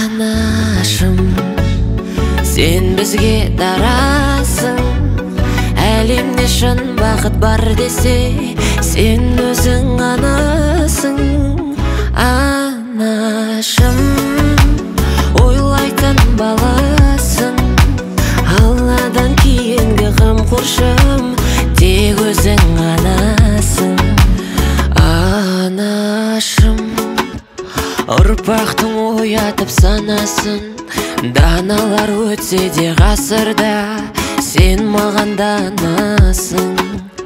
Анашым, сен бізге дарасың. Әлемде шын бақыт бар десе, сен өзің анасың. Анашым, ойлайтын баласың. Алладан кейінгі қамқоршым, тек өзің анасың. Анашым, ұрпақтың оятып санасын. Даналар өтсе де ғасырда, сен маған данасың.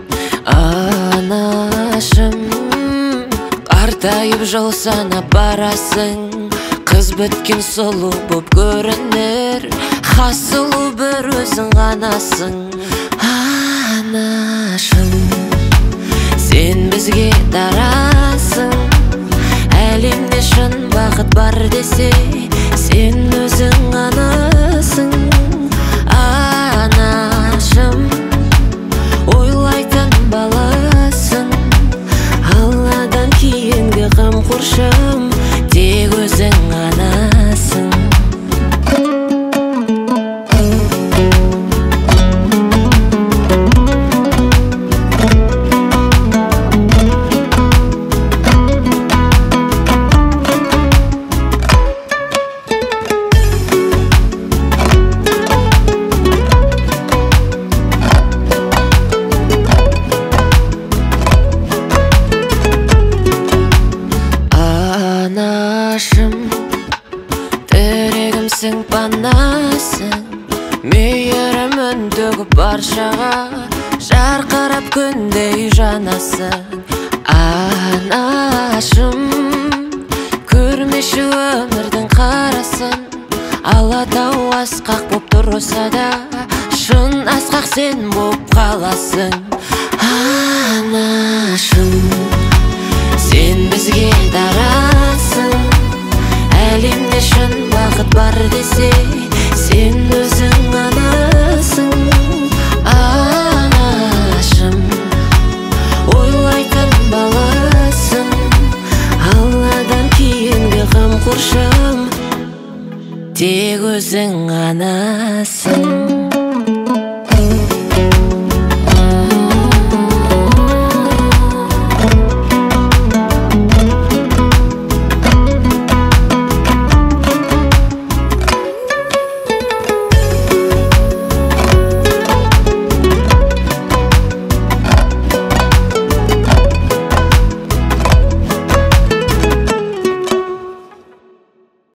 Анашым, қартайып жыл санап барасың. Қыз біткен сұлу боп көрінер, хас сұлу бір өзің ғанасың. Анашым, сен бізге дарасың. Әлемде шын бақыт бар десе, сен өзің анасың. Анашым, ойлайтын баласың. Алладан кейінгі қамқоршым, тек өзің анасың. Анашым, тірегімсің, панасың. Мейірімін төгіп баршаға, жарқырап күндей жанасың. Анашым, көрмеші өмірдің қарасын. Алатау асқақ боп тұрса да, шын асқақ сен боп қаласың. Анашым, сен бізге дарасың. Әлемде шын бақыт бар десе, сен өзің анасың. Анашым, ойлайтын баласың. Алладан кейінгі қамқоршым, тек өзің анасың.